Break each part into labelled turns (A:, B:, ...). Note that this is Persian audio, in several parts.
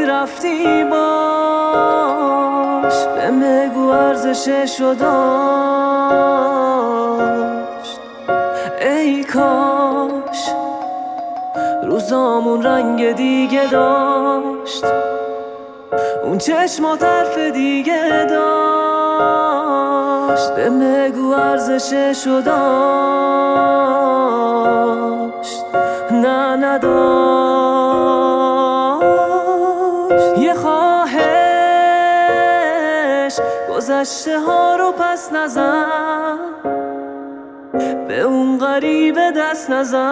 A: وقتی رفتی باش بهم بگو ارزششو داشت. ای کاش روزامون رنگ دیگه داشت، اون چشمات حرف دیگه داشت. بهم بگو ارزششو داشت. نه نداشت. یه خواهش گذشته ها رو پس نزن، به اون غریبه دست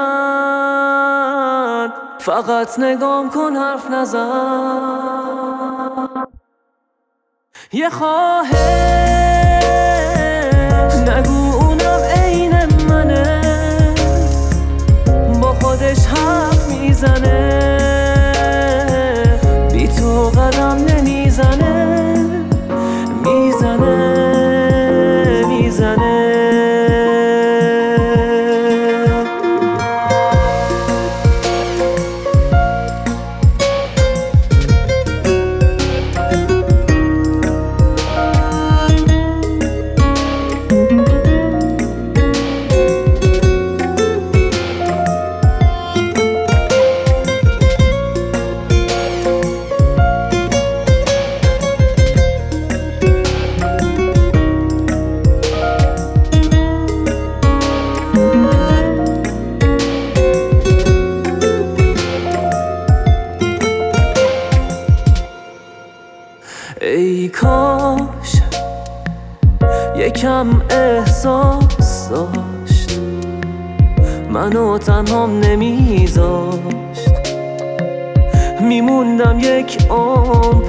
A: نزن، فقط نگام کن حرف نزن. یه خواهش نگو اونم عین منه، با خودش حرف میزنه، بی تو قدم نمیزنه، میزنه. ای کاش یکم احساس داشت، منو تنهام نمیذاشت، میموندم یک عمر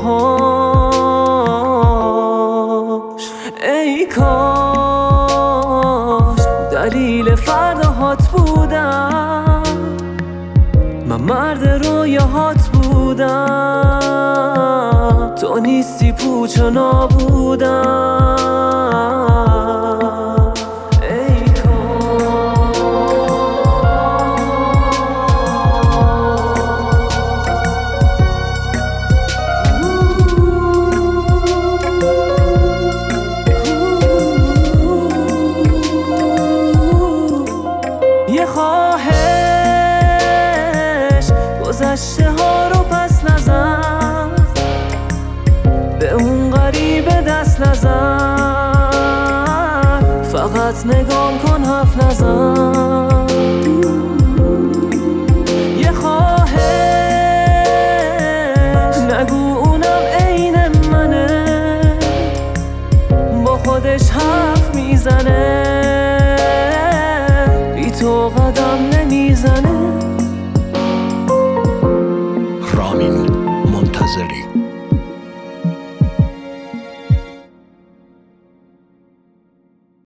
A: پاش. ای کاش دلیل فرداهات بودم، من مرد رویاهات بودم، تو نیستی پوچ و نابودم. ای یه خواهش گذشته ها رو پس نزن، به اون غریبه دست نزن، فقط نگام کن حرف نزن. یه خواهش نگو اونم عین منه، با خودش حرف میزنه، بی تو قدم نمیزنه.